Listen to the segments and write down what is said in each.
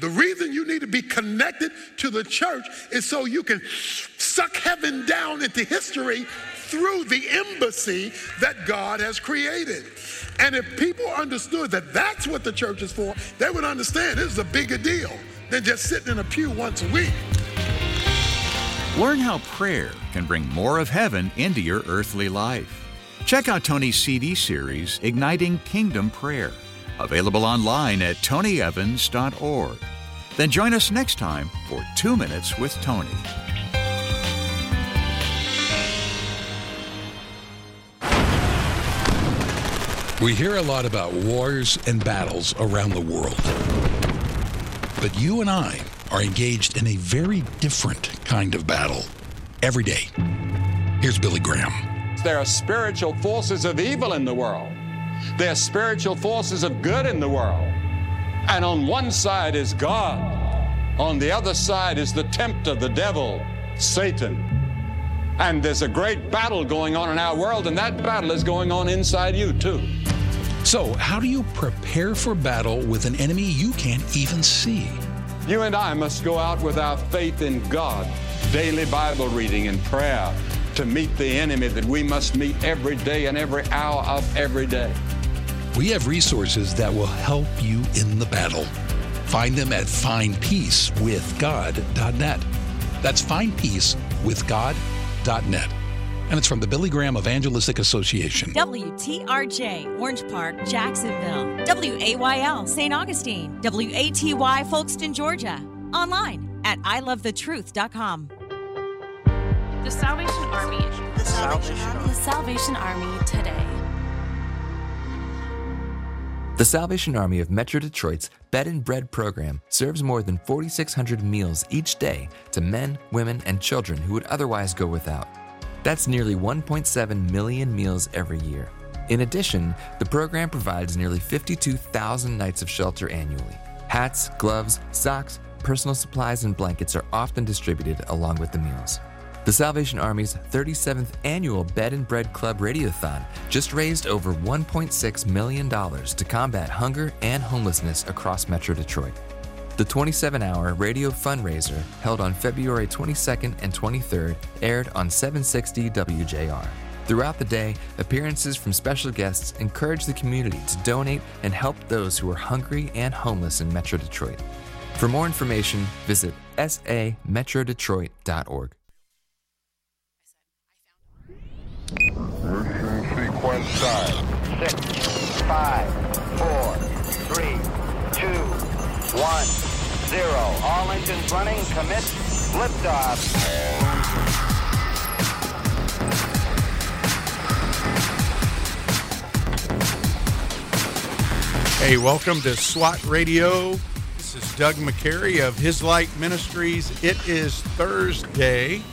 The reason you need to be connected to the church is so you can suck heaven down into history through the embassy that God has created. And if people understood that that's what the church is for, they would understand this is a bigger deal than just sitting in a pew once a week. Learn how prayer can bring more of heaven into your earthly life. Check out Tony's CD series, Igniting Kingdom Prayer, available online at tonyevans.org. Then join us next time for 2 Minutes with Tony. We hear a lot about wars and battles around the world. But you and I are engaged in a very different kind of battle every day. Here's Billy Graham. There are spiritual forces of evil in the world. There are spiritual forces of good in the world. And on one side is God. On the other side is the tempter, the devil, Satan. And there's a great battle going on in our world, and that battle is going on inside you too. So, how do you prepare for battle with an enemy you can't even see? You and I must go out with our faith in God, daily Bible reading and prayer to meet the enemy that we must meet every day and every hour of every day. We have resources that will help you in the battle. Find them at findpeacewithgod.net. That's findpeacewithgod.net. And it's from the Billy Graham Evangelistic Association. WTRJ, Orange Park, Jacksonville. WAYL, St. Augustine. WATY, Folkestone, Georgia. Online at ilovethetruth.com. The Salvation Army. The Salvation Army today. The Salvation Army of Metro Detroit's Bed and Bread program serves more than 4,600 meals each day to men, women, and children who would otherwise go without. That's nearly 1.7 million meals every year. In addition, the program provides nearly 52,000 nights of shelter annually. Hats, gloves, socks, personal supplies, and blankets are often distributed along with the meals. The Salvation Army's 37th annual Bed and Bread Club Radiothon just raised over $1.6 million to combat hunger and homelessness across Metro Detroit. The 27-hour radio fundraiser, held on February 22nd and 23rd, aired on 760 WJR. Throughout the day, appearances from special guests encourage the community to donate and help those who are hungry and homeless in Metro Detroit. For more information, visit sametrodetroit.org. Sequence start. 6, 5, 4, 3, 2, 1, 0. All engines running. Commit. Liftoff. Hey, welcome to SWAT Radio. This is Doug McCary of His Light Ministries. It is Thursday,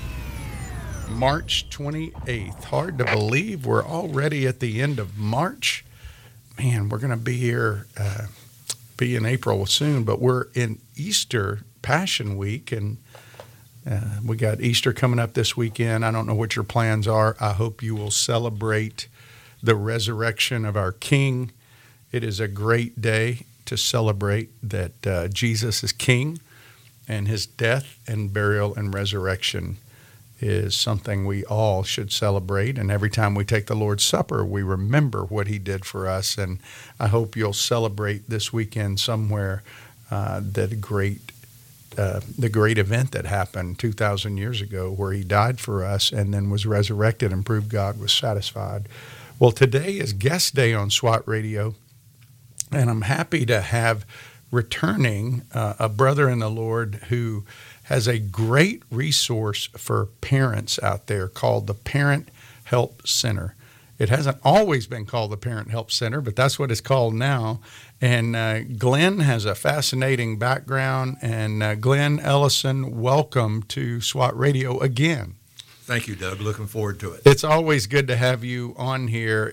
March 28th. Hard to believe we're already at the end of March. Man, we're going to be here, be in April soon, but we're in Easter Passion Week, and we got Easter coming up this weekend. I don't know what your plans are. I hope you will celebrate the resurrection of our King. It is a great day to celebrate that Jesus is King, and his death and burial and resurrection is something we all should celebrate. And every time we take the Lord's Supper, we remember what he did for us. And I hope you'll celebrate this weekend somewhere the great event that happened 2,000 years ago, where he died for us and then was resurrected and proved God was satisfied. Well, today is guest day on SWAT Radio, and I'm happy to have returning a brother in the Lord who has a great resource for parents out there called the Parent Help Center. It hasn't always been called the Parent Help Center, but that's what it's called now. And Glenn has a fascinating background. And Glenn Ellison, welcome to SWAT Radio again. Thank you, Doug. Looking forward to it. It's always good to have you on here.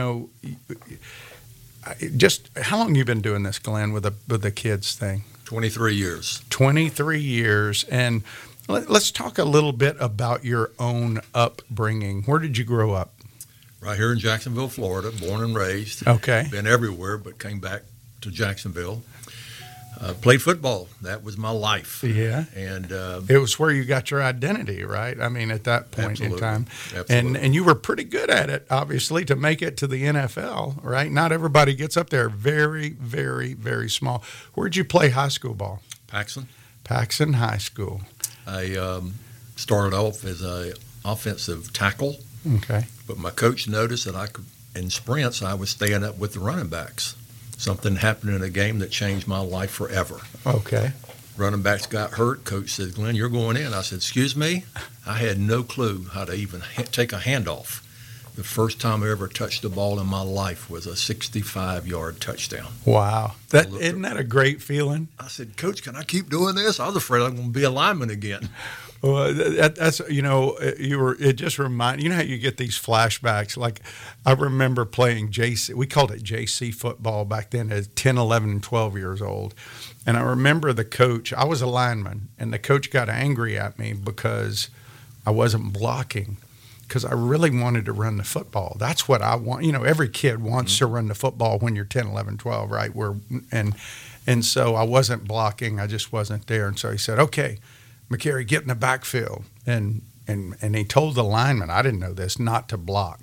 Just how long have you been doing this, Glenn, with the kids thing? 23 years. 23 years. And let's talk a little bit about your own upbringing. Where did you grow up? Right here in Jacksonville, Florida, born and raised. Okay. Been everywhere, but came back to Jacksonville. Played football. That was my life. Yeah. And it was where you got your identity, right? I mean, at that point in time. Absolutely. And you were pretty good at it, obviously, to make it to the NFL, right? Not everybody gets up there. Very, very, very small. Where'd you play high school ball? Paxson High School. I started off as a offensive tackle. Okay. But my coach noticed that in sprints, I was staying up with the running backs. Something happened in a game that changed my life forever. Okay. Running backs got hurt. Coach said, "Glenn, you're going in." I said, "Excuse me?" I had no clue how to even take a handoff. The first time I ever touched the ball in my life was a 65-yard touchdown. Wow. Isn't that a great feeling? I said, "Coach, can I keep doing this?" I was afraid I'm going to be a lineman again. Well, that's, it just reminded, how you get these flashbacks. Like, I remember playing JC, we called it JC football back then at 10, 11, and 12 years old. And I remember the coach, I was a lineman, and the coach got angry at me because I wasn't blocking, because I really wanted to run the football. That's what I want. Every kid wants to run the football when you're 10, 11, 12, right? And so I wasn't blocking. I just wasn't there. And so he said, "Okay, McCary, get in the backfield." And he told the lineman, I didn't know this, not to block.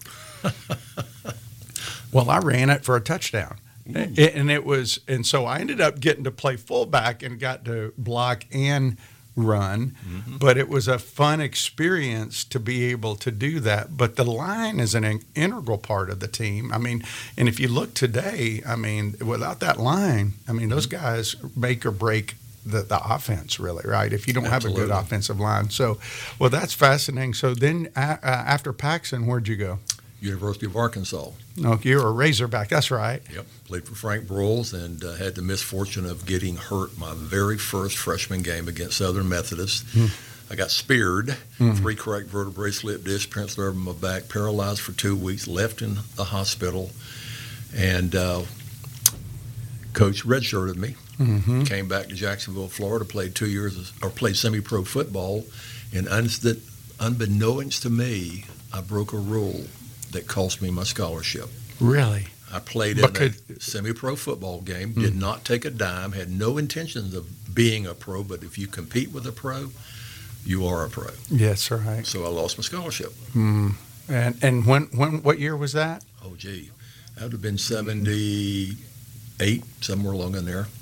Well, I ran it for a touchdown. And so I ended up getting to play fullback and got to block and run. Mm-hmm. But it was a fun experience to be able to do that. But the line is an integral part of the team. I mean, and if you look today, without that line, those guys make or break the offense, really, right? If you don't Absolutely. have a good offensive line. So, well, that's fascinating. So then after Paxson, where'd you go? University of Arkansas. No, you're a Razorback. That's right. Yep. Played for Frank Broyles and had the misfortune of getting hurt my very first freshman game against Southern Methodist. I got speared, 3 cracked vertebrae, slipped disc, prince nerve in my back, paralyzed for 2 weeks, left in the hospital, and coach redshirted me. Mm-hmm. Came back to Jacksonville, Florida, played 2 years, played semi-pro football, and unbeknownst to me, I broke a rule that cost me my scholarship. Really? I played in a semi-pro football game, did not take a dime, had no intentions of being a pro, but if you compete with a pro, you are a pro. Yes, right. So I lost my scholarship. And what year was that? Oh, gee. That would have been 78, somewhere along in there.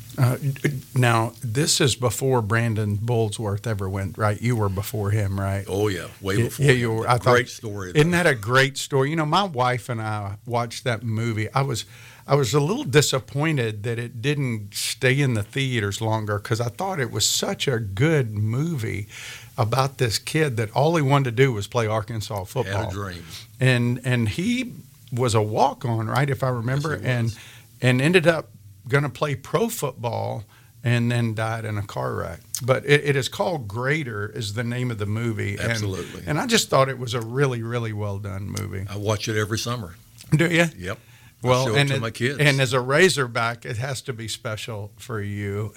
Now, this is before Brandon Bullsworth ever went, right? You were before him, right? Oh, yeah, way before. Yeah, you were. Great story. Isn't that a great story? My wife and I watched that movie. I was a little disappointed that it didn't stay in the theaters longer, because I thought it was such a good movie about this kid that all he wanted to do was play Arkansas football. Had a dream. And he was a walk-on, right, if I remember, yes, and ended up going to play pro football and then died in a car wreck. But it is called Greater is the name of the movie. Absolutely. And I just thought it was a really, really well done movie. I watch it every summer. Do you? Yep. Well, I show it to my kids. And as a Razorback, it has to be special for you.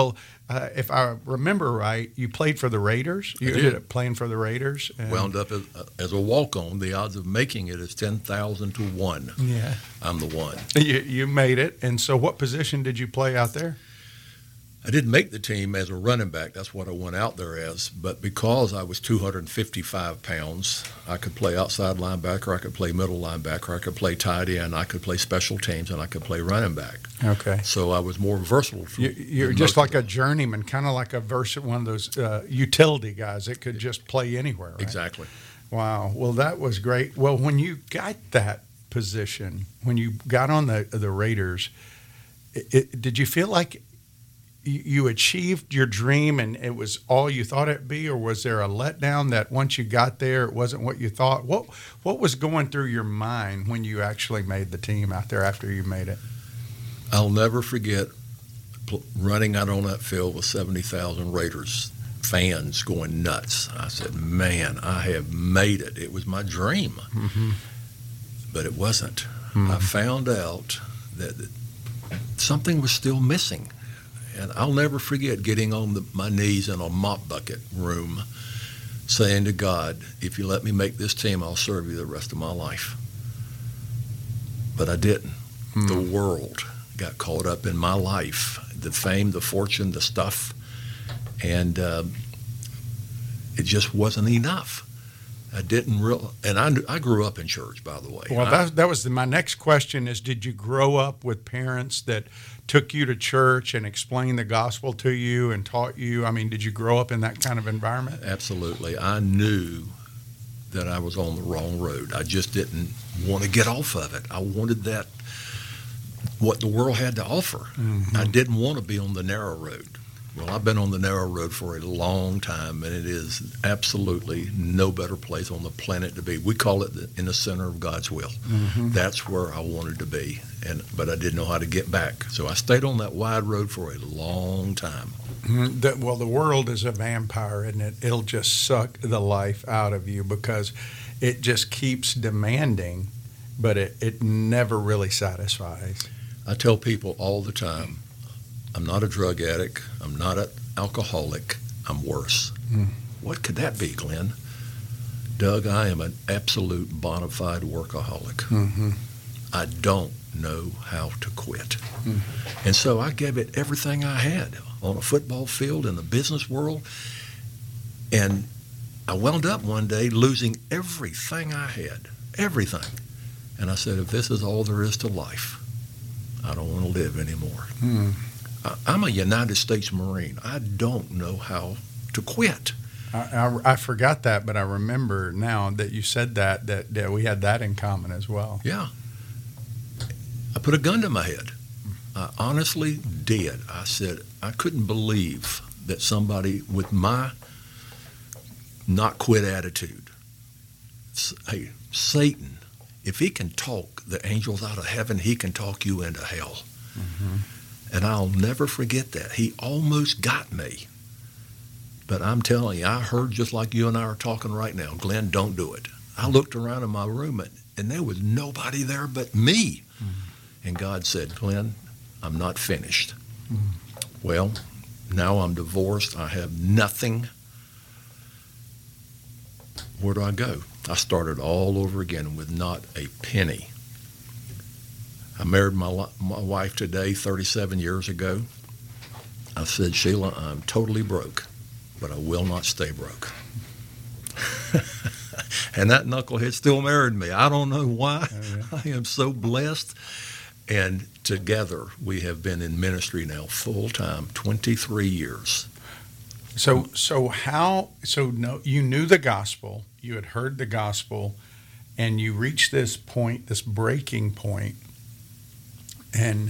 If I remember right, you played for the Raiders. You ended up playing for the Raiders. Wound up as a walk-on. The odds of making it is 10,000 to 1. Yeah. I'm the one. You made it. And so what position did you play out there? I didn't make the team as a running back. That's what I went out there as. But because I was 255 pounds, I could play outside linebacker, I could play middle linebacker, I could play tight end, I could play special teams, and I could play running back. Okay. So I was more versatile. You're just like a journeyman, kind of like one of those utility guys that could just play anywhere, right? Exactly. Wow. Well, that was great. Well, when you got that position, when you got on the Raiders, did you feel like you achieved your dream and it was all you thought it'd be, or was there a letdown that once you got there it wasn't what you thought? What was going through your mind when you actually made the team out there after you made it? I'll never forget running out on that field with 70,000 Raiders fans going nuts. I said, man, I have made it. It was my dream. Mm-hmm. But it wasn't. Mm-hmm. I found out that something was still missing. And I'll never forget getting on my knees in a mop bucket room saying to God, if you let me make this team, I'll serve you the rest of my life. But I didn't. The world got caught up in my life, the fame, the fortune, the stuff, and it just wasn't enough. I didn't and I grew up in church, by the way. Well, that was my next question is, did you grow up with parents that took you to church and explained the gospel to you and taught you? I mean, did you grow up in that kind of environment? Absolutely. I knew that I was on the wrong road. I just didn't want to get off of it. I wanted what the world had to offer. I didn't want to be on the narrow road. Well, I've been on the narrow road for a long time, and it is absolutely no better place on the planet to be. We call it in the center of God's will. That's where I wanted to be, but I didn't know how to get back. So I stayed on that wide road for a long time. Well, the world is a vampire, isn't it? It'll just suck the life out of you because it just keeps demanding, but it never really satisfies. I tell people all the time, I'm not a drug addict. I'm not an alcoholic. I'm worse. What could that be, Glenn? Doug, I am an absolute bona fide workaholic. I don't know how to quit. And so I gave it everything I had on a football field, in the business world. And I wound up one day losing everything I had, everything. And I said, if this is all there is to life, I don't want to live anymore. I'm a United States Marine. I don't know how to quit. I forgot that, but I remember now that you said that we had that in common as well. Yeah. I put a gun to my head. I honestly did. I said, I couldn't believe that somebody with my not quit attitude, hey, Satan, if he can talk the angels out of heaven, he can talk you into hell. And I'll never forget that. He almost got me. But I'm telling you, I heard just like you and I are talking right now, Glenn, don't do it. I looked around in my room and there was nobody there but me. And God said, Glenn, I'm not finished. Well, now I'm divorced. I have nothing. Where do I go? I started all over again with not a penny. I married my wife today 37 years ago. I said, Sheila, I'm totally broke, but I will not stay broke. And that knucklehead still married me. I don't know why. I am so blessed. And together we have been in ministry now full time, 23 years. So you knew the gospel, you had heard the gospel, and you reached this point, this breaking point. And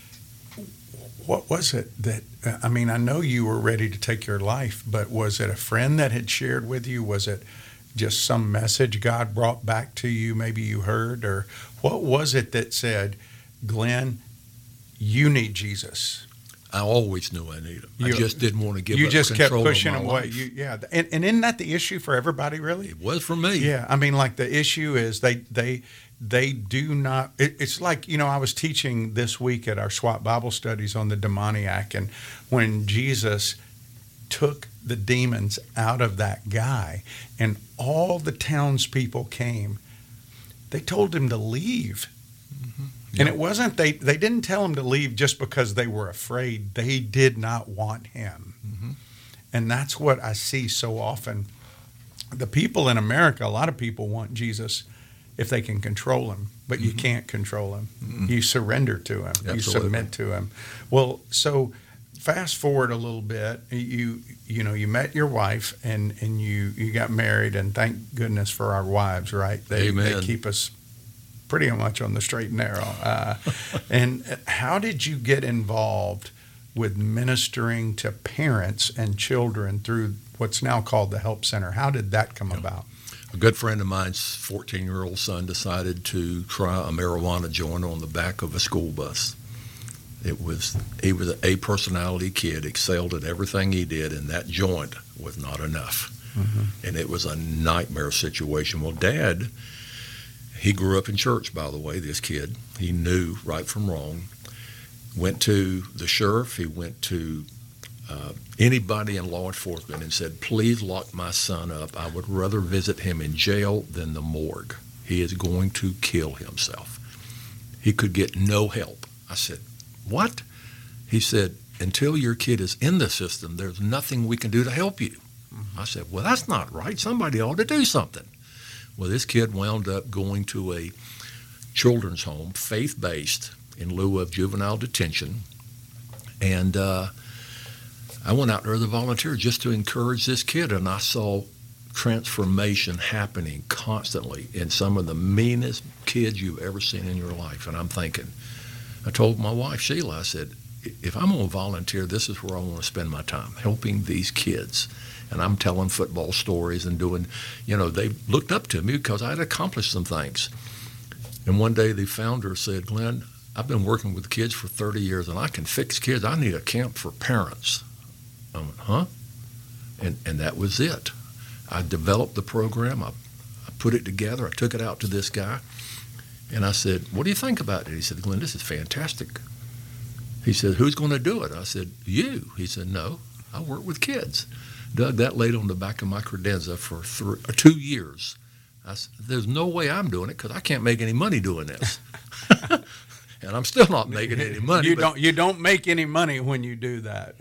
what was it that, I mean, I know you were ready to take your life, but was it a friend that had shared with you? Was it just some message God brought back to you, maybe you heard? Or what was it that said, Glenn, you need Jesus? I always knew I needed him. I just didn't want to give up control of my life. You just kept pushing him away. And isn't that the issue for everybody, really? It was for me. Yeah, I mean, like the issue is they do not, it's like, I was teaching this week at our SWAT Bible studies on the demoniac, and when Jesus took the demons out of that guy and all the townspeople came, they told him to leave. And it wasn't, they didn't tell him to leave just because they were afraid. They did not want him. And that's what I see so often. The people in America, a lot of people want Jesus if they can control him, but you can't control him. You surrender to him. Absolutely. You submit to him. Well, so fast forward a little bit. You met your wife and you got married, and thank goodness for our wives, right? They keep us pretty much on the straight and narrow. And how did you get involved with ministering to parents and children through what's now called the Help Center? How did that come about? A good friend of mine's 14-year-old son decided to try a marijuana joint on the back of a school bus. He was an A-personality kid, excelled at everything he did, and that joint was not enough. And it was a nightmare situation. Well, Dad, he grew up in church, by the way, this kid. He knew right from wrong. Went to the sheriff. He went to anybody in law enforcement and said, please lock my son up. I would rather visit him in jail than the morgue. He is going to kill himself. He could get no help. I said, what? He said, until your kid is in the system, there's nothing we can do to help you. I said, well, that's not right. Somebody ought to do something. Well, this kid wound up going to a children's home, faith-based, in lieu of juvenile detention. And I went out there as a volunteer just to encourage this kid, and I saw transformation happening constantly in some of the meanest kids you've ever seen in your life. And I'm thinking, I told my wife, Sheila, I said, if I'm going to volunteer, this is where I want to spend my time, helping these kids. And I'm telling football stories and doing, they looked up to me because I had accomplished some things. And one day the founder said, Glenn, I've been working with kids for 30 years and I can fix kids. I need a camp for parents. I went, huh? And that was it. I developed the program. I put it together. I took it out to this guy. And I said, what do you think about it? He said, Glenn, this is fantastic. He said, who's going to do it? I said, you. He said, no, I work with kids. Doug, that laid on the back of my credenza for 2 years. I said, there's no way I'm doing it because I can't make any money doing this. And I'm still not making any money. You don't make any money when you do that.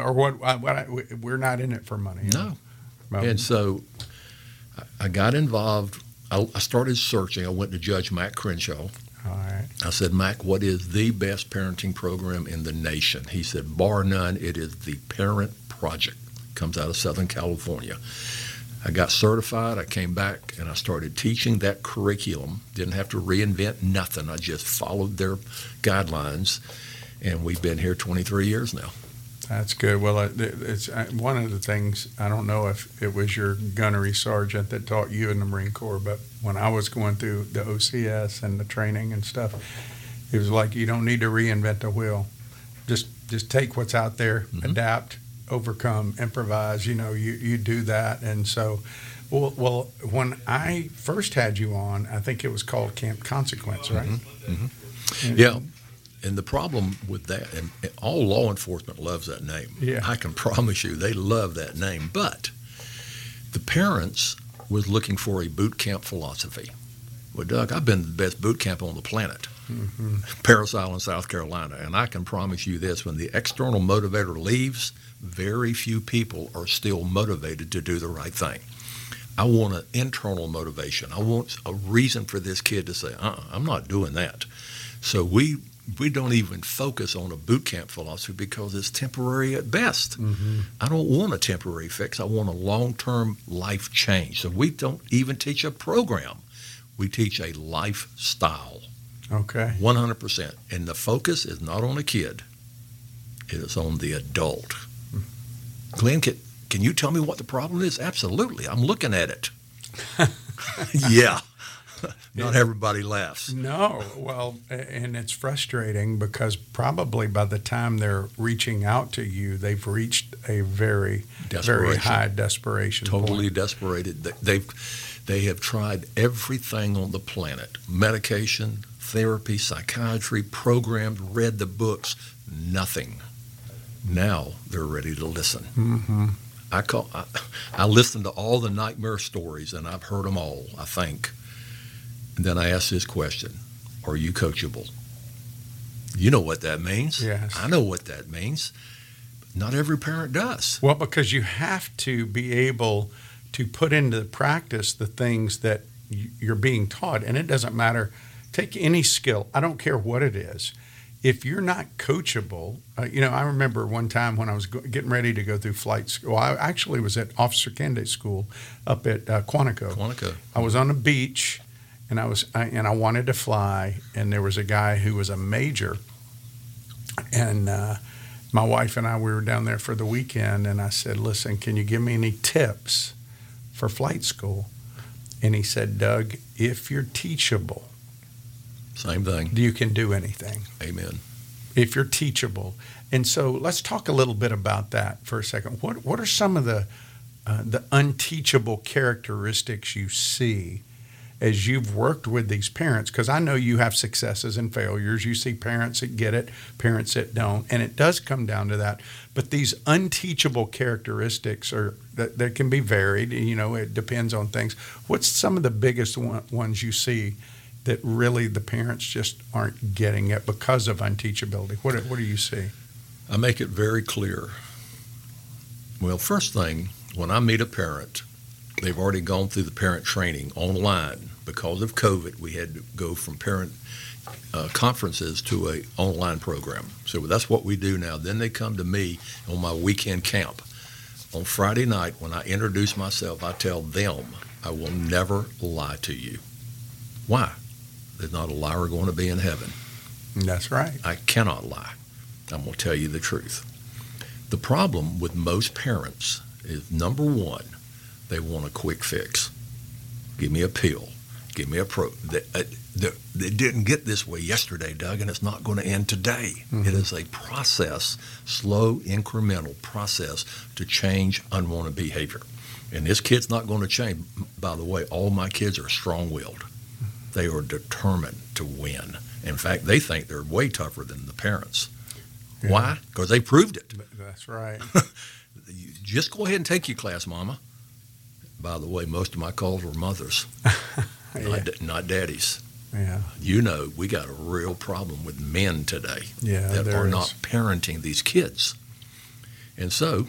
We're not in it for money. No. And so I got involved. I started searching. I went to Judge Mac Crenshaw. All right. I said, Mac, what is the best parenting program in the nation? He said, bar none, it is the Parent Project. Comes out of Southern California. I got certified. I came back and I started teaching that curriculum. Didn't have to reinvent nothing. I just followed their guidelines, and we've been here 23 years now. That's good. Well, it's one of the things, I don't know if it was your gunnery sergeant that taught you in the Marine Corps, but when I was going through the OCS and the training and stuff, it was like you don't need to reinvent the wheel. Just take what's out there, adapt, overcome, improvise. You do that. And so, well, when I first had you on, I think it was called Camp Consequence, right? Yeah. And the problem with that, and all law enforcement loves that name. Yeah. I can promise you they love that name. But the parents was looking for a boot camp philosophy. Well, Doug, I've been to the best boot camp on the planet, Parris Island, South Carolina. And I can promise you this, when the external motivator leaves, very few people are still motivated to do the right thing. I want an internal motivation. I want a reason for this kid to say, I'm not doing that. So we don't even focus on a boot camp philosophy because it's temporary at best. I don't want a temporary fix. I want a long-term life change. So we don't even teach a program. We teach a lifestyle. Okay. 100%. And the focus is not on a kid. It is on the adult. Glenn, can you tell me what the problem is? Absolutely. I'm looking at it. Yeah. Not everybody laughs. No. Well, and it's frustrating because probably by the time they're reaching out to you, they've reached a very high desperation Totally point. desperated. They have tried everything on the planet. Medication, therapy, psychiatry, programs, read the books, nothing. Now they're ready to listen. I listen to all the nightmare stories, and I've heard them all, I think. And then I ask this question, are you coachable? You know what that means. Yes. I know what that means. But not every parent does. Well, because you have to be able to put into practice the things that you're being taught. And it doesn't matter. Take any skill. I don't care what it is. If you're not coachable, I remember one time when I was getting ready to go through flight school. I actually was at Officer Candidate School up at Quantico. I was on the beach. And I wanted to fly, and there was a guy who was a major, and my wife and we were down there for the weekend, and I said, listen, can you give me any tips for flight school? And he said, Doug, if you're teachable, same thing. You can do anything. Amen. If you're teachable. And so let's talk a little bit about that for a second. What are some of the unteachable characteristics you see as you've worked with these parents? Because I know you have successes and failures. You see parents that get it, parents that don't, and it does come down to that. But these unteachable characteristics are that can be varied. It depends on things. What's some of the biggest ones you see that really the parents just aren't getting it because of unteachability? What do you see? I make it very clear. Well, first thing, when I meet a parent, they've already gone through the parent training online. Because of COVID, we had to go from parent conferences to a online program. So that's what we do now. Then they come to me on my weekend camp. On Friday night, when I introduce myself, I tell them, I will never lie to you. Why? There's not a liar going to be in heaven. That's right. I cannot lie. I'm going to tell you the truth. The problem with most parents is, number one, they want a quick fix. Give me a pill. Give me a They didn't get this way yesterday, Doug, and it's not going to end today. Mm-hmm. It is a process, slow, incremental process to change unwanted behavior. And this kid's not going to change. By the way, all my kids are strong-willed. They are determined to win. In fact, they think they're way tougher than the parents. Yeah. Why? Because they proved it. That's right. Just go ahead and take your class, Mama. By the way, most of my calls were mothers, not daddies. Yeah. You know, we got a real problem with men today that are not parenting these kids. And so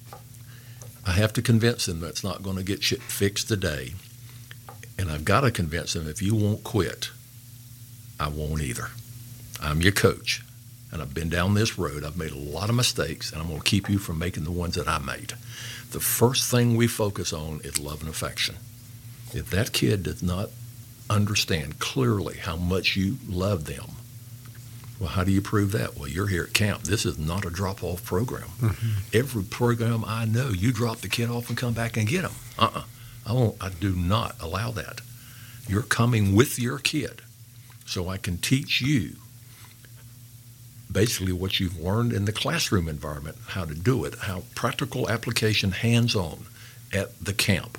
I have to convince them that it's not going to get shit fixed today. And I've got to convince them, if you won't quit, I won't either. I'm your coach. And I've been down this road. I've made a lot of mistakes, and I'm going to keep you from making the ones that I made. The first thing we focus on is love and affection. If that kid does not understand clearly how much you love them, well, how do you prove that? Well, you're here at camp. This is not a drop-off program. Mm-hmm. Every program I know, you drop the kid off and come back and get them. I do not allow that. You're coming with your kid so I can teach you basically what you've learned in the classroom environment, how to do it, how practical application, hands-on at the camp.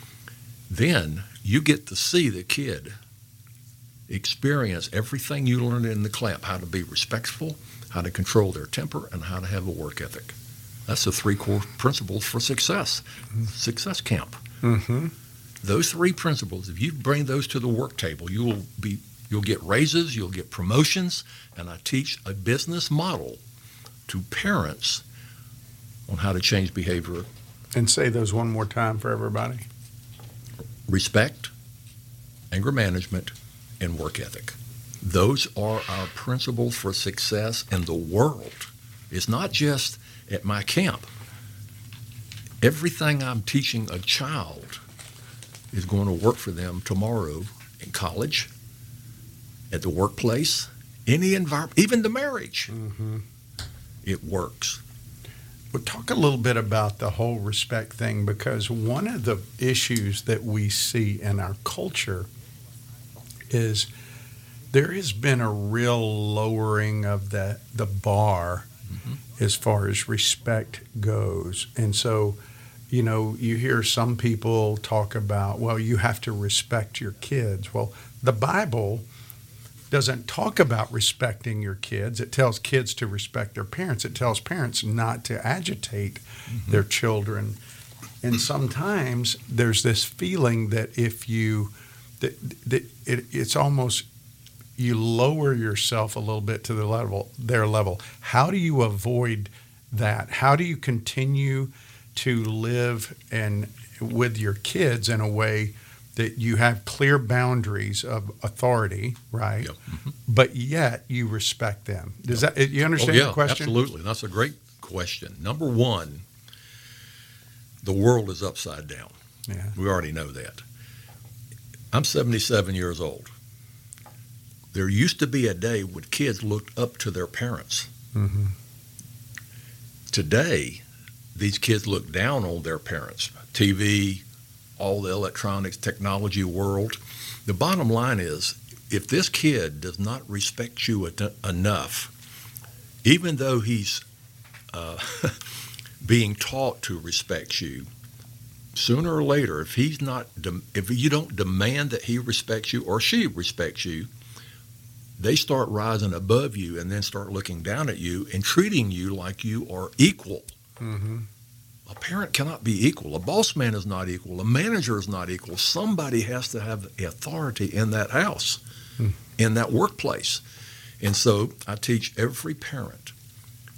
Then you get to see the kid experience everything you learned in the camp, how to be respectful, how to control their temper, and how to have a work ethic. That's the 3 core principles for success, success camp. Mm-hmm. Those 3 principles, if you bring those to the work table, you'll get raises, you'll get promotions, and I teach a business model to parents on how to change behavior. And say those one more time for everybody. Respect, anger management, and work ethic. Those are our principles for success in the world. It's not just at my camp. Everything I'm teaching a child is going to work for them tomorrow in college, at the workplace, any environment, even the marriage. Mm-hmm. It works. We'll talk a little bit about the whole respect thing, because one of the issues that we see in our culture is there has been a real lowering of the bar as far as respect goes. And so, you know, you hear some people talk about, well, you have to respect your kids. Well, the Bible doesn't talk about respecting your kids. It tells kids to respect their parents. It tells parents not to agitate their children. And sometimes there's this feeling that if you, it's almost, you lower yourself a little bit to their level. How do you avoid that? How do you continue to live with your kids in a way that you have clear boundaries of authority, right? Yep. Mm-hmm. But yet you respect them. Does that, you understand the question? Absolutely. That's a great question. Number one, the world is upside down. Yeah. We already know that. I'm 77 years old. There used to be a day when kids looked up to their parents. Mm-hmm. Today, these kids look down on their parents. TV, all the electronics, technology world. The bottom line is, if this kid does not respect you enough, even though he's being taught to respect you, sooner or later, if you don't demand that he respects you or she respects you, they start rising above you and then start looking down at you and treating you like you are equal. Mm-hmm. A parent cannot be equal. A boss man is not equal. A manager is not equal. Somebody has to have authority in that house, in that workplace. And so I teach every parent,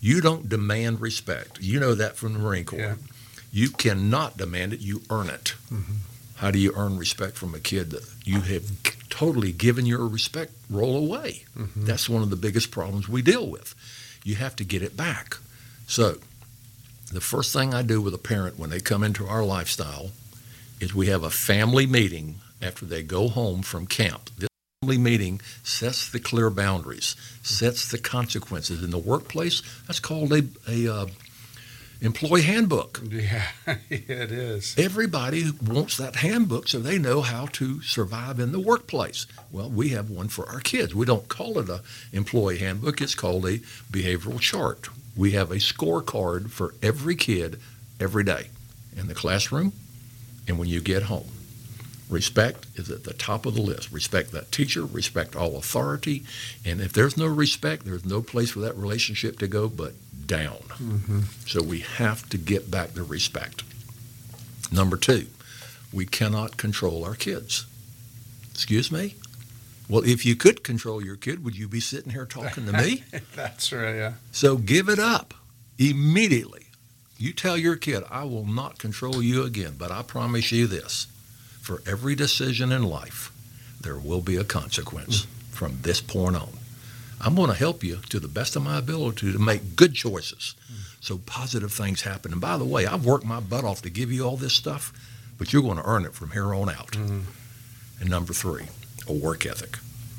You don't demand respect. You know that from the Marine Corps. Yeah. You cannot demand it. You earn it. Mm-hmm. How do you earn respect from a kid that you have totally given your respect roll away? Mm-hmm. That's one of the biggest problems we deal with. You have to get it back. So the first thing I do with a parent when they come into our lifestyle is we have a family meeting after they go home from camp. This family meeting sets the clear boundaries, sets the consequences. In the workplace, that's called a employee handbook. Yeah, it is. Everybody wants that handbook so they know how to survive in the workplace. Well, we have one for our kids. We don't call it an employee handbook. It's called a behavioral chart. We have a scorecard for every kid every day in the classroom and when you get home. Respect is at the top of the list. Respect that teacher, respect all authority, and if there's no respect, there's no place for that relationship to go but down. Mm-hmm. So we have to get back the respect. Number 2, we cannot control our kids. Excuse me? Well, if you could control your kid, would you be sitting here talking to me? That's right, yeah. So give it up immediately. You tell your kid, I will not control you again, but I promise you this. For every decision in life, there will be a consequence from this point on. I'm going to help you to the best of my ability to make good choices so positive things happen. And by the way, I've worked my butt off to give you all this stuff, but you're going to earn it from here on out. Mm-hmm. And number 3, a work ethic.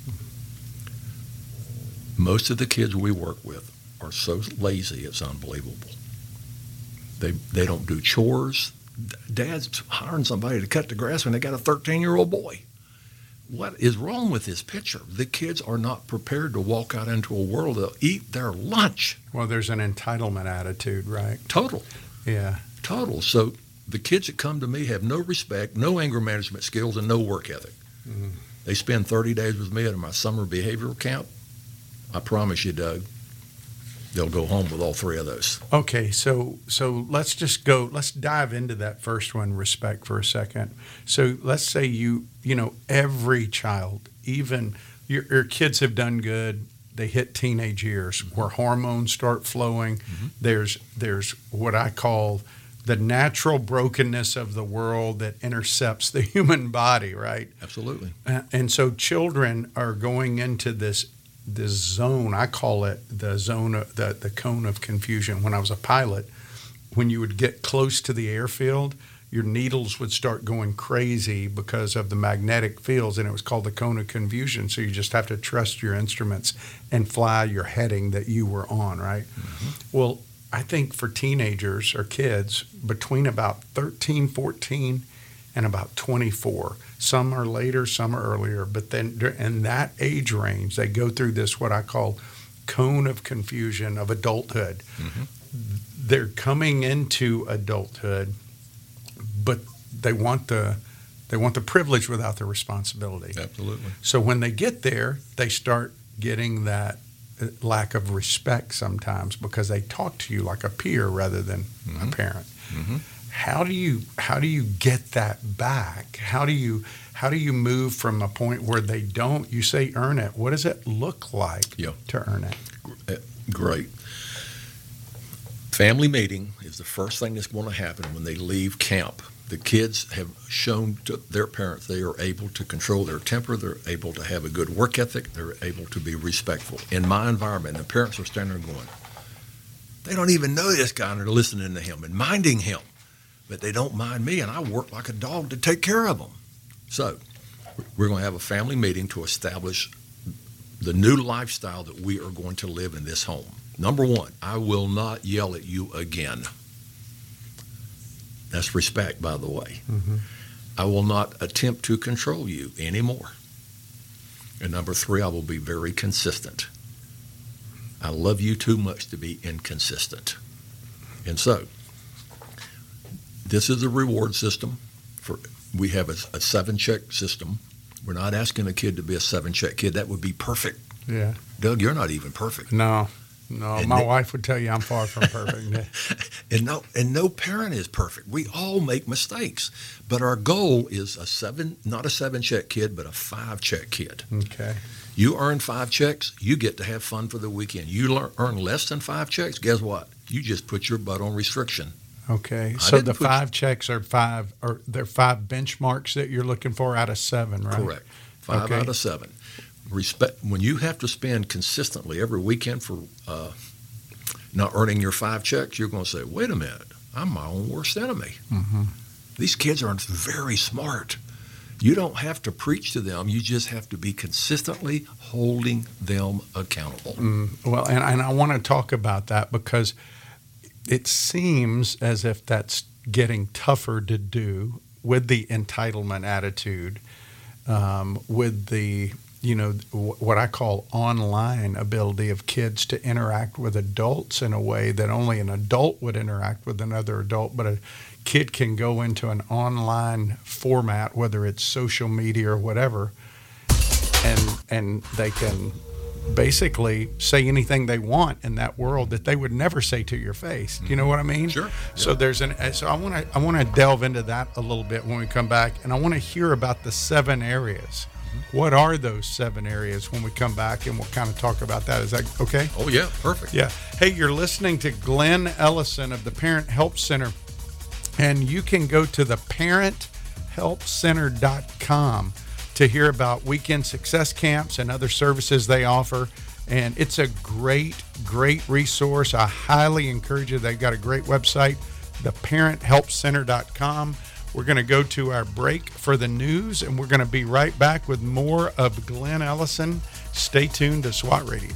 Most of the kids we work with are so lazy, it's unbelievable. They don't do chores. Dad's hiring somebody to cut the grass when they got a 13-year-old boy. What is wrong with this picture? The kids are not prepared to walk out into a world that'll eat their lunch. Well, there's an entitlement attitude, right? Total. Yeah. Total. So the kids that come to me have no respect, no anger management skills, and no work ethic. Mm-hmm. They spend 30 days with me at my summer behavioral camp. I promise you, Doug, they'll go home with all 3 of those. Okay, so let's dive into that first one, respect, for a second. So let's say you know, every child, even your kids have done good, they hit teenage years where hormones start flowing. Mm-hmm. There's what I call the natural brokenness of the world that intercepts the human body, right? Absolutely. And so children are going into this zone. I call it the zone of the cone of confusion. When I was a pilot, when you would get close to the airfield, your needles would start going crazy because of the magnetic fields, and it was called the cone of confusion. So you just have to trust your instruments and fly your heading that you were on, right? Mm-hmm. Well, I think for teenagers or kids between about 13, 14, and about 24. Some are later, some are earlier, but then in that age range, they go through this, what I call cone of confusion of adulthood. Mm-hmm. They're coming into adulthood, but they want the privilege without the responsibility. Absolutely. So when they get there, they start getting that lack of respect sometimes because they talk to you like a peer rather than mm-hmm. a parent. Mm-hmm. How do you get that back? How do you move from a point where they don't? You say earn it. What does it look like to earn it? Great. Family meeting is the first thing that's going to happen when they leave camp. The kids have shown to their parents they are able to control their temper. They're able to have a good work ethic. They're able to be respectful. In my environment, the parents are standing there going, they don't even know this guy and they're listening to him and minding him. But they don't mind me, and I work like a dog to take care of them. So we're going to have a family meeting to establish the new lifestyle that we are going to live in this home. Number 1, I will not yell at you again. That's respect, by the way. Mm-hmm. I will not attempt to control you anymore. And number 3, I will be very consistent. I love you too much to be inconsistent. And so this is a reward system. We have a 7-check system. We're not asking a kid to be a 7-check kid. That would be perfect. Yeah. Doug, you're not even perfect. No. No, my wife would tell you I'm far from perfect. and no parent is perfect. We all make mistakes. But our goal is not a 7-check kid, but a 5-check kid. Okay. You earn 5 checks, you get to have fun for the weekend. You earn less than 5 checks, guess what? You just put your butt on restriction. Okay. So the 5 checks are they're 5 benchmarks that you're looking for out of 7, right? Correct. 5 out of 7. When you have to spend consistently every weekend for not earning your 5 checks, you're going to say, wait a minute, I'm my own worst enemy. Mm-hmm. These kids are very smart. You don't have to preach to them. You just have to be consistently holding them accountable. Well, and I want to talk about that because it seems as if that's getting tougher to do with the entitlement attitude, with the, what I call online ability of kids to interact with adults in a way that only an adult would interact with another adult, but a kid can go into an online format, whether it's social media or whatever, and they can basically say anything they want in that world that they would never say to your face. Do you know what I mean? Sure. So so I want to delve into that a little bit when we come back, and I want to hear about the 7 areas. What are those 7 areas when we come back, and we'll kind of talk about that. Is that okay? Oh, yeah. Perfect. Yeah. Hey, you're listening to Glenn Ellison of the Parent Help Center, and you can go to the parenthelpcenter.com to hear about weekend success camps and other services they offer. And it's a great, great resource. I highly encourage you. They've got a great website, theparenthelpcenter.com. We're going to go to our break for the news, and we're going to be right back with more of Glenn Ellison. Stay tuned to SWAT Radio.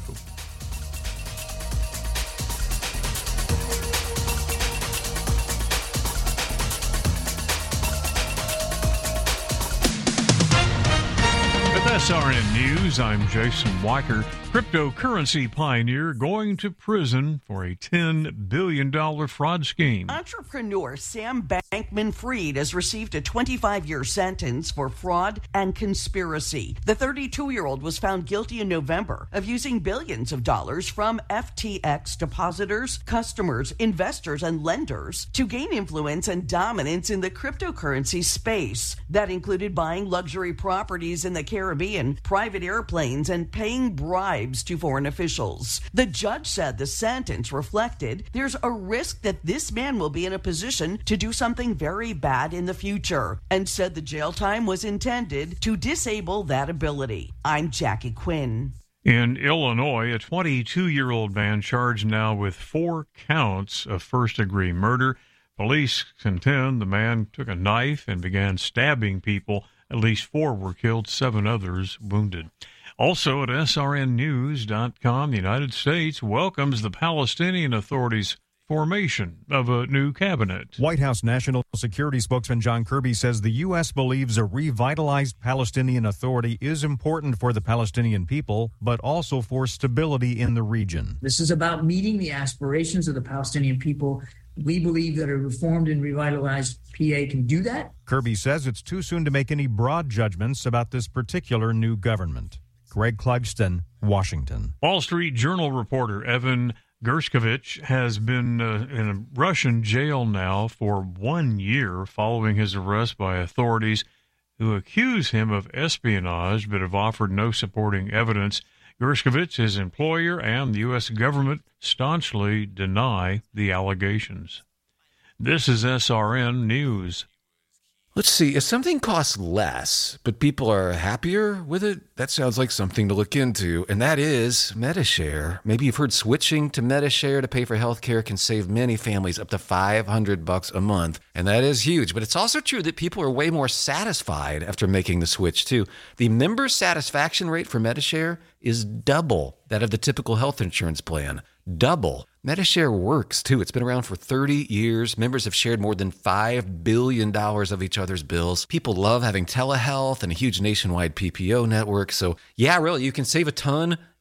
SRN News, I'm Jason Weicker. Cryptocurrency pioneer going to prison for a $10 billion fraud scheme. Entrepreneur Sam Bankman-Fried has received a 25-year sentence for fraud and conspiracy. The 32-year-old was found guilty in November of using billions of dollars from FTX depositors, customers, investors, and lenders to gain influence and dominance in the cryptocurrency space. That included buying luxury properties in the Caribbean, private airplanes, and paying bribes to foreign officials. The judge said the sentence reflected there's a risk that this man will be in a position to do something very bad in the future, and said the jail time was intended to disable that ability. I'm Jackie Quinn. In Illinois, a 22-year-old man charged now with 4 counts of first-degree murder. Police contend the man took a knife and began stabbing people. At least 4 were killed, 7 others wounded. Also at SRNnews.com, the United States welcomes the Palestinian Authority's formation of a new cabinet. White House National Security spokesman John Kirby says the U.S. believes a revitalized Palestinian Authority is important for the Palestinian people, but also for stability in the region. This is about meeting the aspirations of the Palestinian people. We believe that a reformed and revitalized PA can do that. Kirby says it's too soon to make any broad judgments about this particular new government. Greg Clugston, Washington. Wall Street Journal reporter Evan Gershkovich has been in a Russian jail now for 1 year following his arrest by authorities who accuse him of espionage but have offered no supporting evidence. Gershkovich, his employer, and the U.S. government staunchly deny the allegations. This is SRN News. Let's see, if something costs less, but people are happier with it, that sounds like something to look into, and that is Medi-Share. Maybe you've heard switching to Medi-Share to pay for health care can save many families up to $500 a month, and that is huge. But it's also true that people are way more satisfied after making the switch, too. The member satisfaction rate for Medi-Share is double that of the typical health insurance plan. Double. Medi-Share works, too. It's been around for 30 years. Members have shared more than $5 billion of each other's bills. People love having telehealth and a huge nationwide PPO network. So, yeah, really, you can save a ton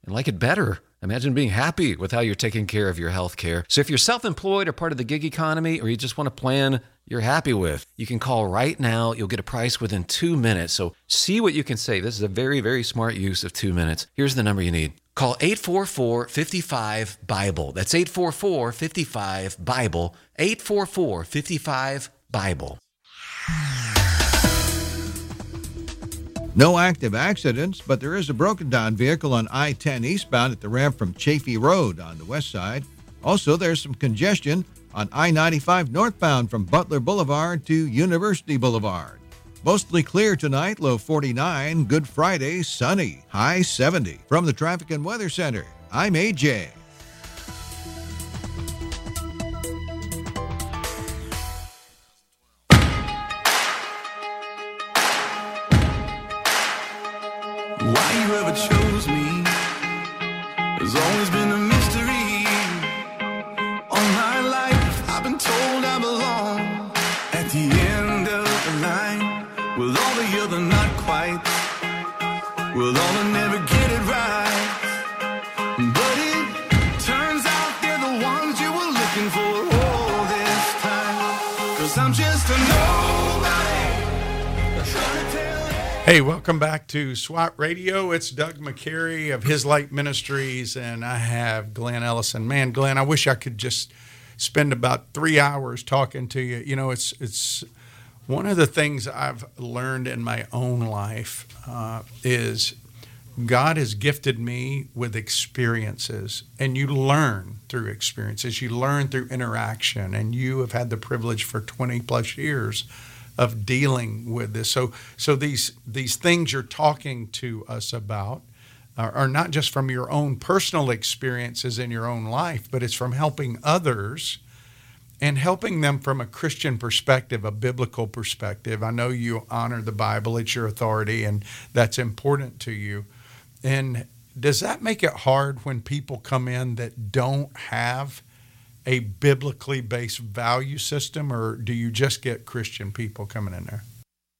and like it better. Imagine being happy with how you're taking care of your health care. So if you're self-employed or part of the gig economy, or you just want a plan you're happy with, you can call right now. You'll get a price within 2 minutes. So see what you can save. This is a very, very smart use of 2 minutes. Here's the number you need. Call 844-55-BIBLE. That's 844-55-BIBLE. 844-55-BIBLE. No active accidents, but there is a broken-down vehicle on I-10 eastbound at the ramp from Chafee Road on the west side. Also, there's some congestion on I-95 northbound from Butler Boulevard to University Boulevard. Mostly clear tonight, low 49. Good Friday, sunny, high 70. From the Traffic and Weather Center, I'm AJ. Why you ever chose me has always been a mystery. All my life I've been told I belong at the end of the line with all the other not quite, with all the never get it right. But it turns out they're the ones you were looking for all this time. 'Cause I'm just a nobody. Hey, welcome back to SWAT Radio. It's Doug McCary of His Light Ministries, and I have Glenn Ellison. Man, Glenn, I wish I could just spend about 3 hours talking to you. You know, it's one of the things I've learned in my own life is God has gifted me with experiences, and you learn through experiences. You learn through interaction, and you have had the privilege for 20 plus years of dealing with this. So these things you're talking to us about are not just from your own personal experiences in your own life, but it's from helping others and helping them from a Christian perspective, a biblical perspective. I know you honor the Bible, it's your authority, and that's important to you. And does that make it hard when people come in that don't have a biblically based value system, or do you just get Christian people coming in there?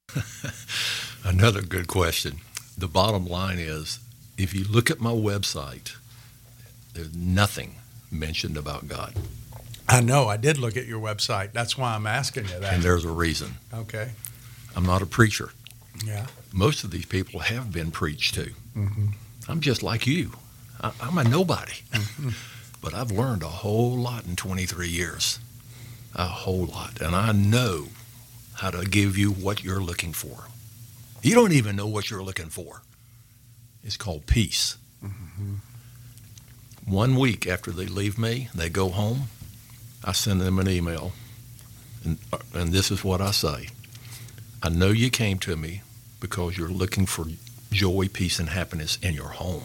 Another good question. The bottom line is, if you look at my website, there's nothing mentioned about God. I know. I did look at your website. That's why I'm asking you that. And there's a reason. Okay. I'm not a preacher. Yeah. Most of these people have been preached to. Mm-hmm. I'm just like you. I'm a nobody. Mm-hmm. But I've learned a whole lot in 23 years, a whole lot. And I know how to give you what you're looking for. You don't even know what you're looking for. It's called peace. Mm-hmm. 1 week after they leave me, they go home, I send them an email, and this is what I say. I know you came to me because you're looking for joy, peace, and happiness in your home.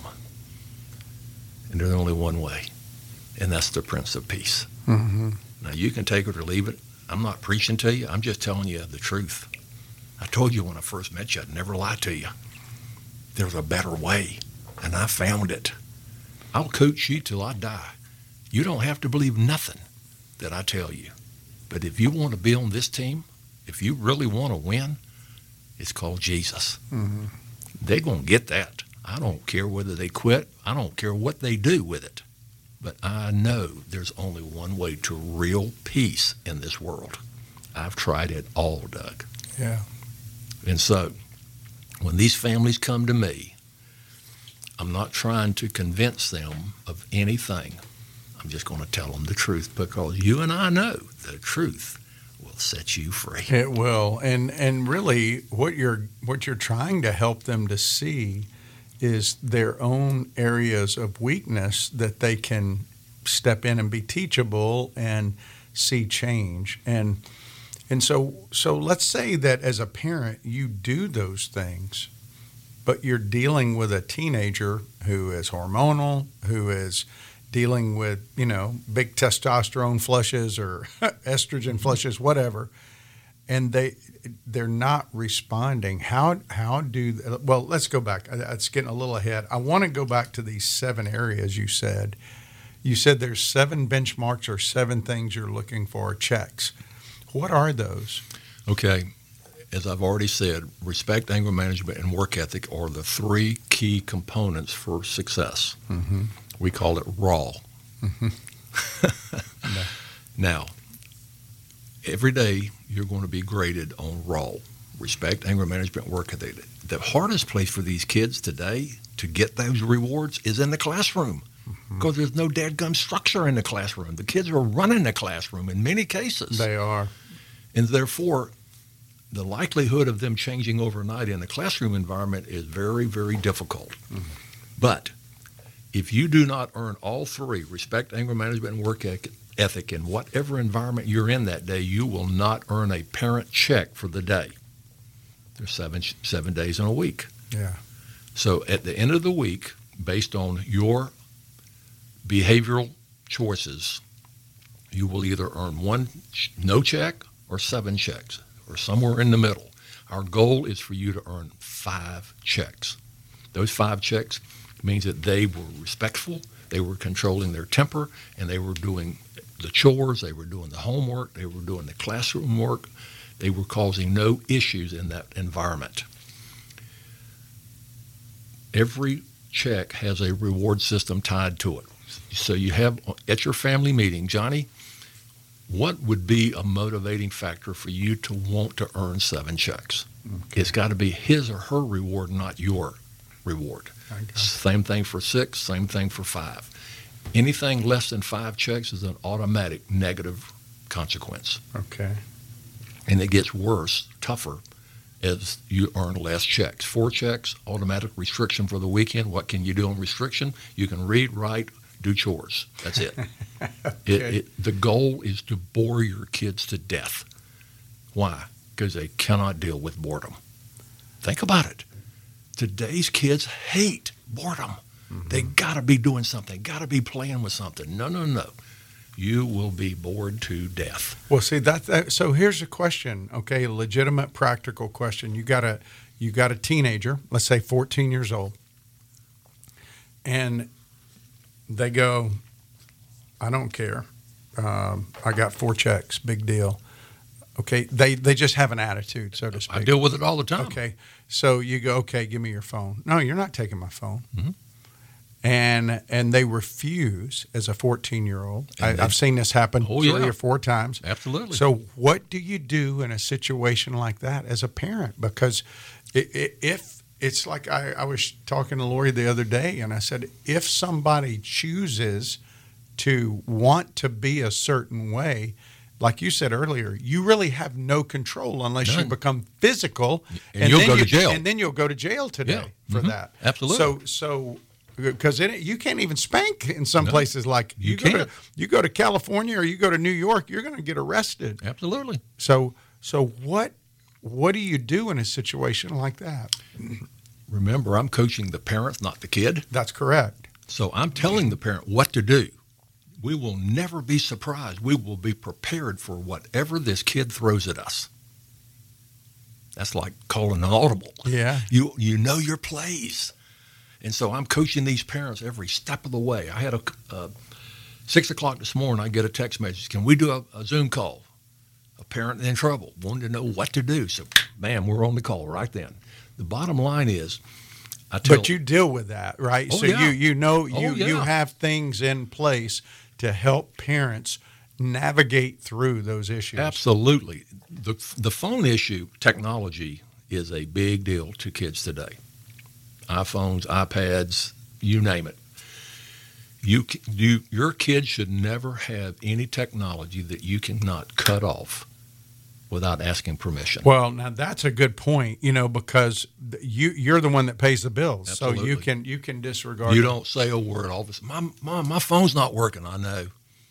And there's only one way. And that's the Prince of Peace. Mm-hmm. Now, you can take it or leave it. I'm not preaching to you. I'm just telling you the truth. I told you when I first met you, I'd never lie to you. There's a better way, and I found it. I'll coach you till I die. You don't have to believe nothing that I tell you. But if you want to be on this team, if you really want to win, it's called Jesus. Mm-hmm. They're going to get that. I don't care whether they quit. I don't care what they do with it. But I know there's only one way to real peace in this world. I've tried it all, Doug. Yeah. And so when these families come to me, I'm not trying to convince them of anything. I'm just going to tell them the truth, because you and I know the truth will set you free. It will. And really what you're trying to help them to see is their own areas of weakness that they can step in and be teachable and see change. And so let's say that as a parent, you do those things, but you're dealing with a teenager who is hormonal, who is dealing with, big testosterone flushes or estrogen flushes, whatever, and they're not responding. Well, let's go back. It's getting a little ahead. I want to go back to these 7 areas you said. You said there's 7 benchmarks or 7 things you're looking for, checks. What are those? Okay. as I've already said, respect, anger management, and work ethic are the three key components for success. Mm-hmm. We call it RAW. Mm-hmm. Now, every day you're going to be graded on RAW. Respect, anger management, work ethic. The hardest place for these kids today to get those rewards is in the classroom, because there's no dadgum structure in the classroom. The kids are running the classroom in many cases. They are. And therefore, the likelihood of them changing overnight in the classroom environment is very, very difficult. Mm-hmm. But if you do not earn all three, respect, anger management, and work ethic, in whatever environment you're in that day, you will not earn a parent check for the day. There's seven days in a week. Yeah. So at the end of the week, based on your behavioral choices, you will either earn no check or 7 checks, or somewhere in the middle. Our goal is for you to earn 5 checks. Those 5 checks means that they were respectful, they were controlling their temper, and they were doing the chores, they were doing the homework, they were doing the classroom work. They were causing no issues in that environment. Every check has a reward system tied to it. So you have at your family meeting, Johnny, what would be a motivating factor for you to want to earn 7 checks? Okay. It's got to be his or her reward, not your reward. Same thing for 6, same thing for 5. Anything less than 5 checks is an automatic negative consequence. Okay. And it gets worse, tougher, as you earn less checks. 4 checks, automatic restriction for the weekend. What can you do on restriction? You can read, write, do chores. That's it. Okay. The goal is to bore your kids to death. Why? Because they cannot deal with boredom. Think about it. Today's kids hate boredom. Mm-hmm. They got to be doing something, got to be playing with something. No. You will be bored to death. Well, see so here's a question, okay, a legitimate, practical question. You got a teenager, let's say 14 years old, and they go, I don't care. I got 4 checks, big deal. Okay, they just have an attitude, so to speak. I deal with it all the time. Okay, so you go, okay, give me your phone. No, you're not taking my phone. Mm-hmm. And they refuse as a 14-year-old. I've seen this happen 3 or 4 times. Absolutely. So what do you do in a situation like that as a parent? Because if it's like I was talking to Lori the other day, and I said, if somebody chooses to want to be a certain way, like you said earlier, you really have no control unless you become physical. And you'll go to jail. And then you'll go to jail today for that. Absolutely. So because you can't even spank in some places. Like you go to California or you go to New York, you're going to get arrested. Absolutely. So what do you do in a situation like that? Remember, I'm coaching the parent, not the kid. That's correct. So I'm telling the parent what to do. We will never be surprised. We will be prepared for whatever this kid throws at us. That's like calling an audible. Yeah. You know your plays. And so I'm coaching these parents every step of the way. I had 6 o'clock this morning, I get a text message. Can we do a Zoom call? A parent in trouble, wanted to know what to do. So, bam, we're on the call right then. The bottom line is, but you deal with that, right? Oh, so yeah. you have things in place to help parents navigate through those issues. Absolutely. The phone issue, technology, is a big deal to kids today. iPhones, iPads, you name it. Your kids should never have any technology that you cannot cut off without asking permission. Well, now that's a good point, because you're the one that pays the bills. Absolutely. So you can disregard. You don't say a word. All this, Mom, my phone's not working. I know.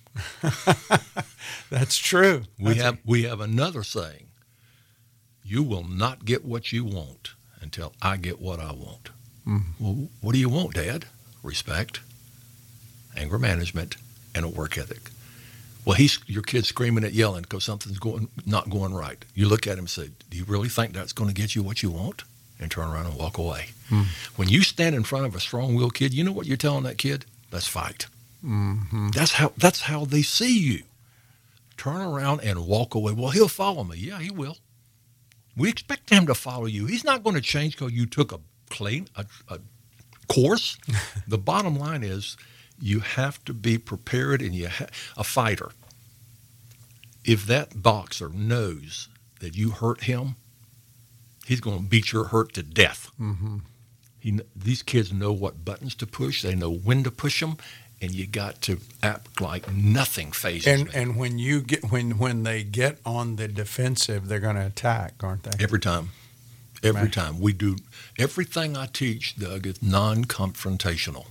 That's true. We have another saying. You will not get what you want until I get what I want. Well, what do you want, Dad? Respect, anger management, and a work ethic. Well, your kid's screaming and yelling because something's not going right. You look at him and say, do you really think that's going to get you what you want? And turn around and walk away. When you stand in front of a strong-willed kid, you know what you're telling that kid? Let's fight. Mm-hmm. That's how they see you. Turn around and walk away. Well, he'll follow me. Yeah, he will. We expect him to follow you. He's not going to change because you took a course. The bottom line is you have to be prepared, and a fighter. If that boxer knows that you hurt him, he's going to beat your hurt to death. Mm-hmm. These kids know what buttons to push. They know when to push them, and you got to act like nothing phases me. And when you get when they get on the defensive, they're going to attack, aren't they? Every time. Every time. We do everything I teach, Doug, is non-confrontational.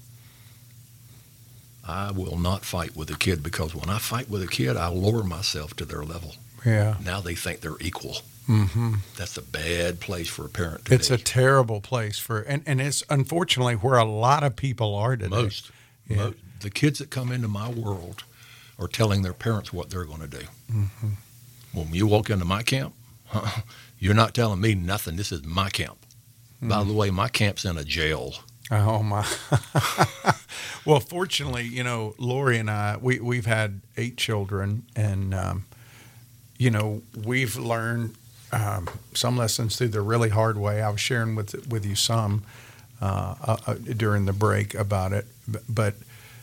I will not fight with a kid, because when I fight with a kid, I lower myself to their level. Yeah. Now they think they're equal. Mm-hmm. That's a bad place for a parent to be. It's a terrible place and it's unfortunately where a lot of people are today. Most. The kids that come into my world are telling their parents what they're going to do. Mm-hmm. When you walk into my camp, you're not telling me nothing. This is my camp. Mm-hmm. By the way, my camp's in a jail. Oh, my. Well, fortunately, Lori and I, we've had 8 children, and, we've learned some lessons through the really hard way. I was sharing with you some during the break about it. But,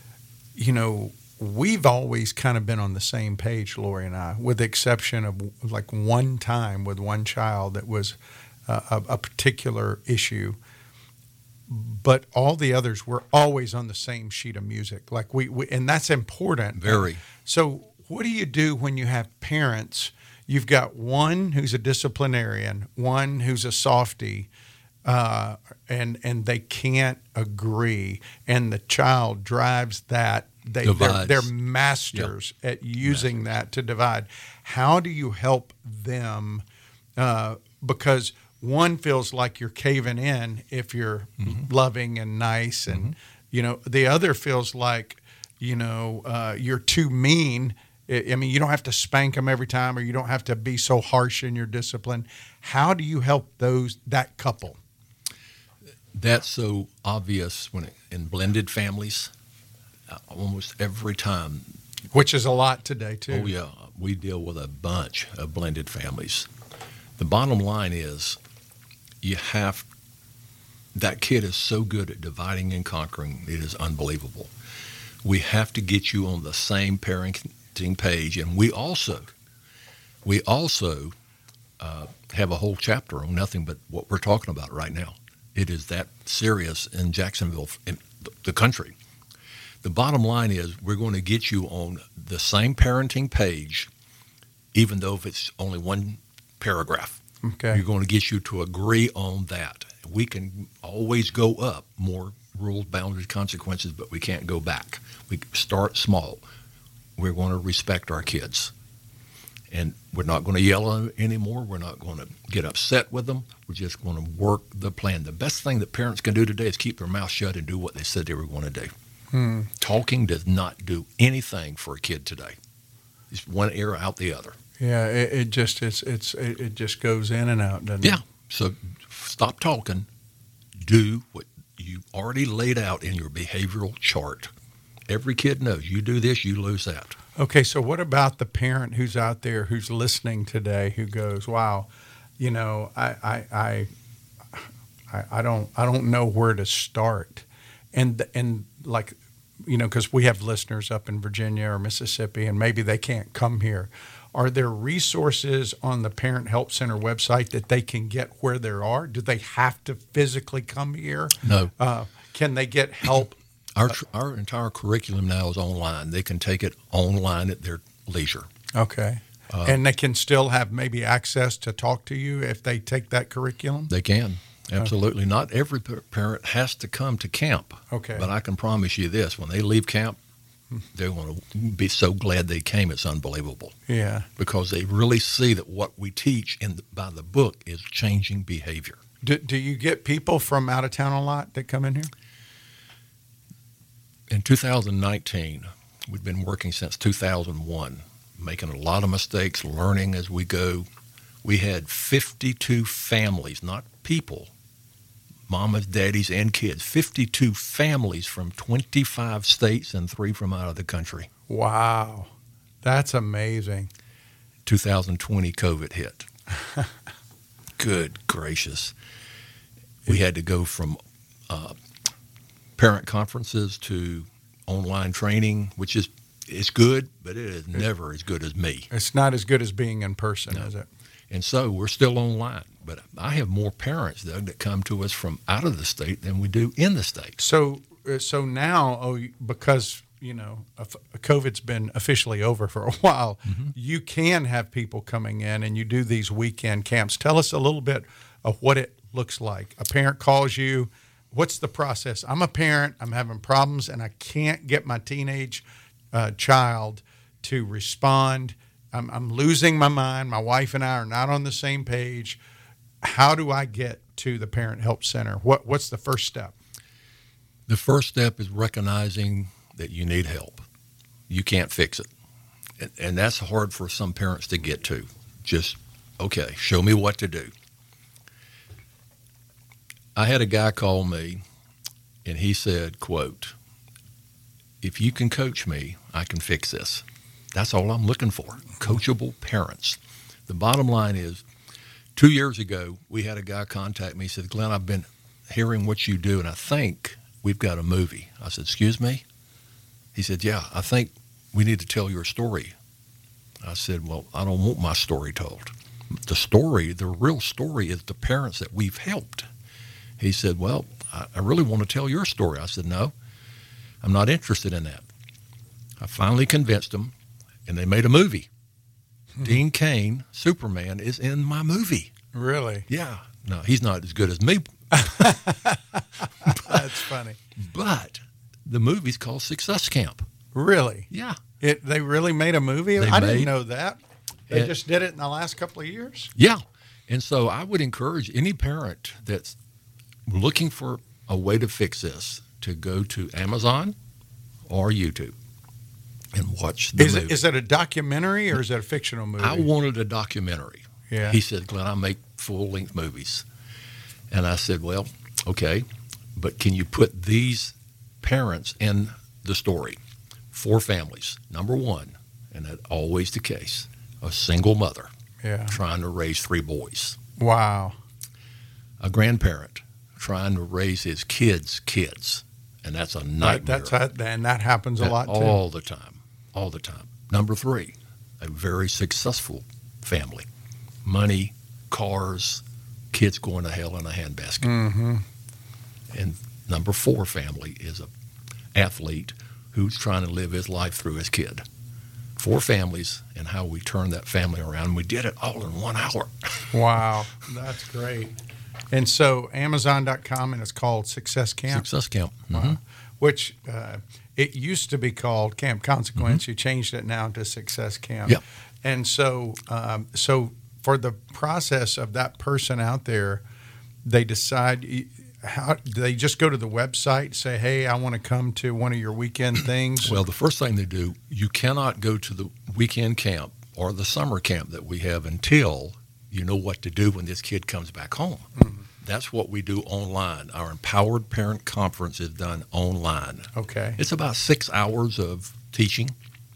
we've always kind of been on the same page, Lori and I, with the exception of like one time with one child that was a particular issue. But all the others were always on the same sheet of music. Like we and that's important. Very. So what do you do when you have parents? You've got one who's a disciplinarian, one who's a softie, and they can't agree, and the child drives that. They're masters at using that to divide. How do you help them? Because one feels like you're caving in if you're loving and nice, and the other feels like you're too mean. I mean, you don't have to spank them every time, or you don't have to be so harsh in your discipline. How do you help that couple? That's so obvious in blended families. Almost every time. Which is a lot today, too. Oh, yeah. We deal with a bunch of blended families. The bottom line is that kid is so good at dividing and conquering, it is unbelievable. We have to get you on the same parenting page, and we also have a whole chapter on nothing but what we're talking about right now. It is that serious in Jacksonville, in the country. The bottom line is we're going to get you on the same parenting page, even though if it's only one paragraph. Okay. We're going to get you to agree on that. We can always go up more rules, boundaries, consequences, but we can't go back. We start small. We're going to respect our kids. And we're not going to yell at them anymore. We're not going to get upset with them. We're just going to work the plan. The best thing that parents can do today is keep their mouth shut and do what they said they were going to do. Talking does not do anything for a kid today. It's one ear out the other. Yeah, it just goes in and out, doesn't it? Yeah. So stop talking. Do what you already laid out in your behavioral chart. Every kid knows you do this, you lose that. Okay, so what about the parent who's out there who's listening today who goes, "Wow, I don't know where to start," and like, because we have listeners up in Virginia or Mississippi, and maybe they can't come here. Are there resources on the Parent Help Center website that they can get where they are? Do they have to physically come here? No. Can they get help? Our entire curriculum now is online. They can take it online at their leisure. Okay. And they can still have maybe access to talk to you if they take that curriculum? They can. Absolutely. Okay. Not every parent has to come to camp. Okay. But I can promise you this, when they leave camp, they're going to be so glad they came. It's unbelievable. Yeah. Because they really see that what we teach by the book is changing behavior. Do you get people from out of town a lot that come in here? In 2019, we've been working since 2001, making a lot of mistakes, learning as we go. We had 52 families, not people, mamas, daddies, and kids, 52 families from 25 states and 3 from out of the country. Wow. That's amazing. 2020, COVID hit. good gracious. We had to go from parent conferences to online training, which is good, but it is never as good as me. It's not as good as being in person, is it? And so we're still online. But I have more parents, Doug, that come to us from out of the state than we do in the state. So now, because COVID's been officially over for a while, you can have people coming in and you do these weekend camps. Tell us a little bit of what it looks like. A parent calls you. What's the process? I'm a parent. I'm having problems, and I can't get my teenage child to respond. I'm losing my mind. My wife and I are not on the same page. How do I get to the Parent Help Center? What's the first step? The first step is recognizing that you need help. You can't fix it. And that's hard for some parents to get to. Just, okay, show me what to do. I had a guy call me, and he said, quote, if you can coach me, I can fix this. That's all I'm looking for, coachable parents. The bottom line is, 2 years ago, we had a guy contact me. He said, Glenn, I've been hearing what you do, and I think we've got a movie. I said, excuse me? He said, yeah, I think we need to tell your story. I said, well, I don't want my story told. The real story is the parents that we've helped. He said, well, I really want to tell your story. I said, no, I'm not interested in that. I finally convinced them, and they made a movie. Dean Cain, Superman, is in my movie. Really? Yeah. No, he's not as good as me. That's funny. But the movie's called Success Camp. Really? Yeah. They really made a movie? I didn't know that. They just did it in the last couple of years? Yeah. And so I would encourage any parent that's looking for a way to fix this to go to Amazon or YouTube and watch the movie. Is it a documentary or is it a fictional movie? I wanted a documentary. Yeah. He said, Glenn, I make full-length movies. And I said, well, okay, but can you put these parents in the story? 4 families. Number one, and that's always the case, a single mother trying to raise 3 boys. Wow. A grandparent trying to raise his kids' kids, and that's a nightmare. And that happens a lot, too. All the time. All the time. Number 3, a very successful family. Money, cars, kids going to hell in a handbasket. Mm-hmm. And number 4 family is a athlete who's trying to live his life through his kid. 4 families and how we turned that family around. We did it all in 1 hour. Wow, that's great. And so Amazon.com, and it's called Success Camp? Success Camp. Mm-hmm. Which it used to be called Camp Consequence. You changed it now to Success Camp. Yep. And so for the process of that person out there, they decide, how do they just go to the website, say, hey, I want to come to one of your weekend things? Well, the first thing they do, you cannot go to the weekend camp or the summer camp that we have until you know what to do when this kid comes back home. Mm-hmm. That's what we do online. Our Empowered Parent Conference is done online. Okay. It's about 6 hours of teaching,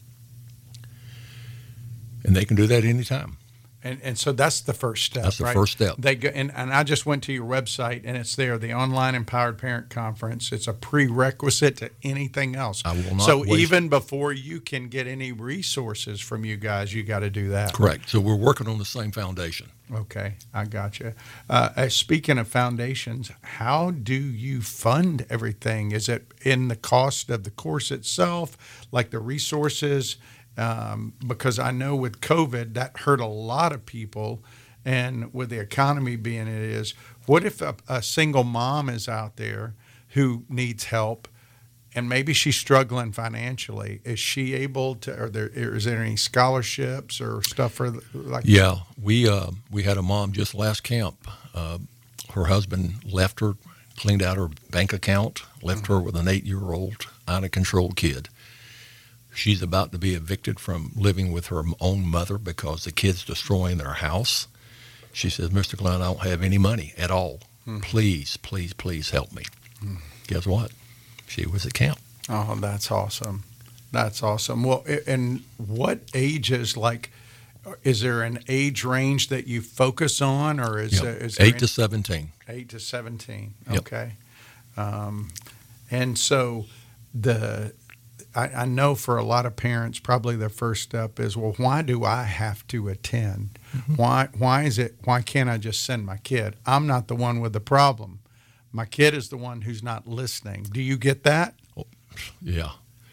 and they can do that anytime. And so that's the first step. That's the right? first step. They go, and I just went to your website, and it's there, the Online Empowered Parent Conference. It's a prerequisite to anything else. I will not So waste even before you can get any resources from you guys, you got to do that. Correct. So we're working on the same foundation. Okay, I got you. Speaking of foundations, how do you fund everything? Is it in the cost of the course itself, like the resources? Because I know with COVID, that hurt a lot of people, and with the economy being it is, what if a single mom is out there who needs help, and maybe she's struggling financially? Is she able to? Is there any scholarships or stuff for like? Yeah, we had a mom just last camp. Her husband left her, cleaned out her bank account, left her with an 8-year-old out of control kid. She's about to be evicted from living with her own mother because the kid's destroying their house. She says, Mr. Glenn, I don't have any money at all. Please, please, please help me. Guess what? She was at camp. Oh, that's awesome. That's awesome. Well, and what ages, like, Is there an age range that you focus on, or is there 8 to 17? 8 to 17. Yep. Okay. And so I know for a lot of parents, probably their first step is, well, why do I have to attend? Mm-hmm. Why can't I just send my kid? I'm not the one with the problem. My kid is the one who's not listening. Do you get that? Oh, yeah.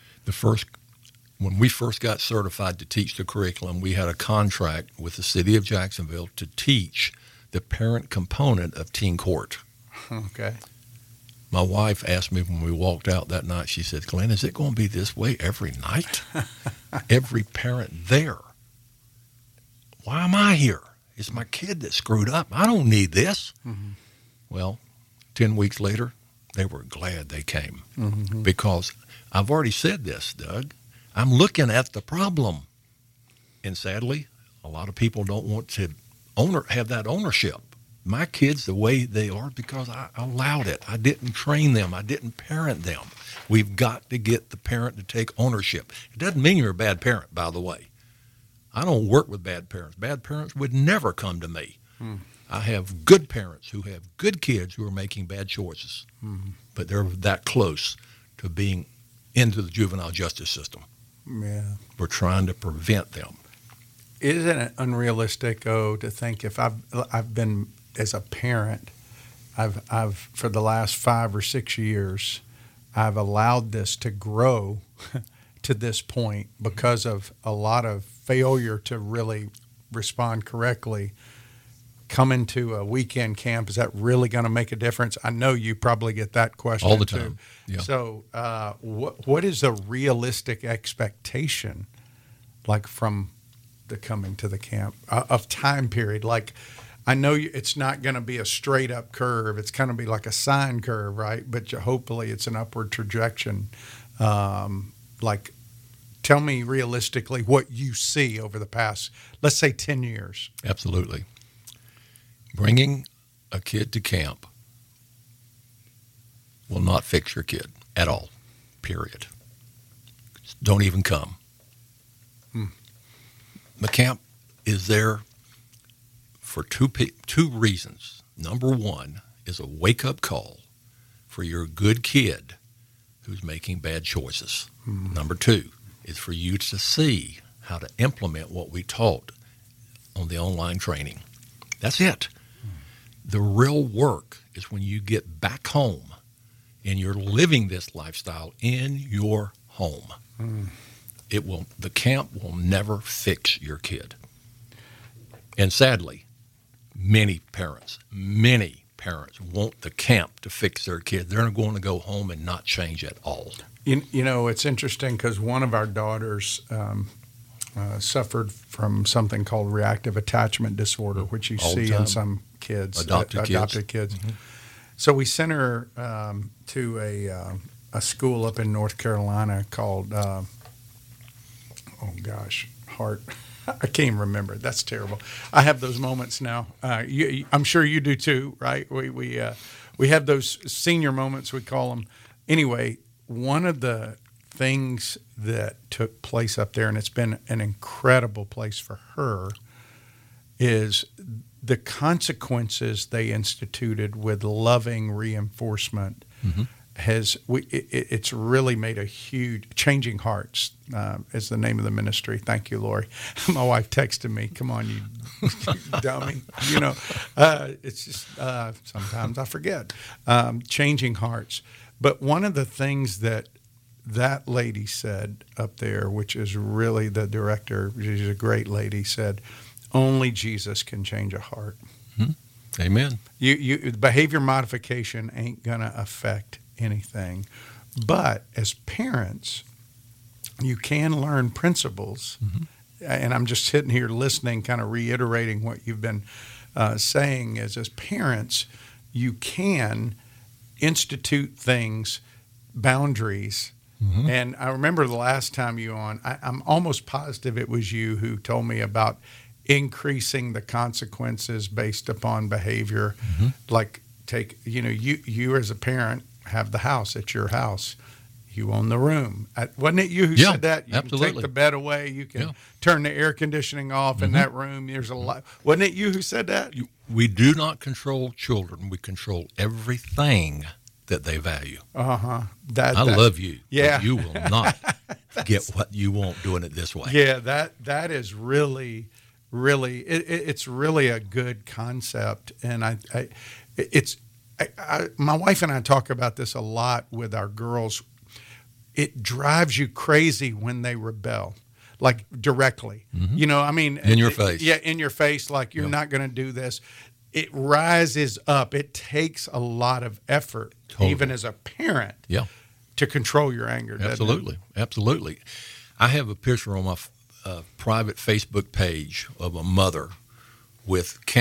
When we first got certified to teach the curriculum, we had a contract with the city of Jacksonville to teach the parent component of teen court. Okay. My wife asked me when we walked out that night, she said, Glenn, is it going to be this way every night? Every parent there. Why am I here? It's my kid that screwed up. I don't need this. Mm-hmm. Well, 10 weeks later, they were glad they came Mm-hmm. because I've already said this, Doug. I'm looking at the problem. And sadly, a lot of people don't want to have that ownership. My kids the way they are because I allowed it. I didn't train them. I didn't parent them. We've got to get the parent to take ownership. It doesn't mean you're a bad parent, by the way. I don't work with bad parents. Bad parents would never come to me. I have good parents who have good kids who are making bad choices, but they're that close to being into the juvenile justice system. Yeah. We're trying to prevent them. Isn't it unrealistic, to think if I've been as a parent, I've for the last 5 or 6 years, I've allowed this to grow to this point because of a lot of failure to really respond correctly. Coming to a weekend camp, is that really going to make a difference? I know you probably get that question all the too. time. Yeah. So, what is a realistic expectation, like from the coming to the camp of time period? Like, I know it's not going to be a straight up curve. It's going to be like a sine curve, right? But hopefully, it's an upward trajectory. Like, tell me realistically what you see over the past, let's say, 10 years. Absolutely. Bringing a kid to camp will not fix your kid at all, period. Don't even come. The camp is there for two reasons. Number one is a wake-up call for your good kid who's making bad choices. Number two is for you to see how to implement what we taught on the online training. That's it. The real work is when you get back home and you're living this lifestyle in your home. The camp will never fix your kid. And sadly, many parents want the camp to fix their kid. They're going to go home and not change at all. You know, it's interesting because one of our daughters suffered from something called reactive attachment disorder, which you see in some kids, adopted kids. Mm-hmm. So we sent her to a school up in North Carolina called, Heart. I can't even remember. That's terrible. I have those moments now. I'm sure you do too, right? We have those senior moments, we call them. Anyway, one of the things that took place up there, and it's been an incredible place for her, is the consequences they instituted with loving reinforcement. It's really made a huge Changing Hearts is the name of the ministry. Thank you, Lori. My wife texted me, "Come on, you dummy." You know, it's just sometimes I forget. Changing Hearts. But one of the things that lady said up there, which is really the director, she's a great lady, said, only Jesus can change a heart. Amen. Behavior modification ain't going to affect anything. But as parents, you can learn principles. And I'm just sitting here listening, kind of reiterating what you've been saying, is as parents, you can institute things, boundaries. And I remember the last time you on, I'm almost positive it was you who told me about increasing the consequences based upon behavior. Like you as a parent have the house, it's your house. You own the room. Wasn't it you who Yeah, said that? You can absolutely. take the bed away. You can Yeah. turn the air conditioning off in that room. There's a lot. Wasn't it you who said that? We do not control children. We control everything that they value. Uh-huh. I love you. Yeah. But you will not get what you want doing it this way. Yeah, that is really, it's really a good concept. And my wife and I talk about this a lot with our girls. It drives you crazy when they rebel, like directly. You know, I mean, In your face. Yeah, in your face, like you're not going to do this. It rises up. It takes a lot of effort, even as a parent, to control your anger. Absolutely. Absolutely. I have a picture on my private Facebook page of a mother with